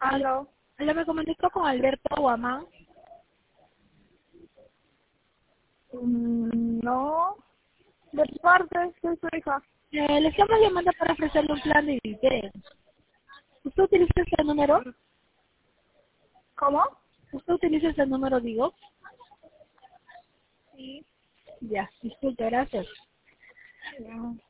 Aló. Hola, me comunico con Alberto Guamán. No. De parte, soy su hija. Le estamos llamando para ofrecerle un plan de video. ¿Usted utiliza este número? ¿Cómo? ¿Usted utiliza este número, digo? Sí. Ya, disculpe, gracias. Ya.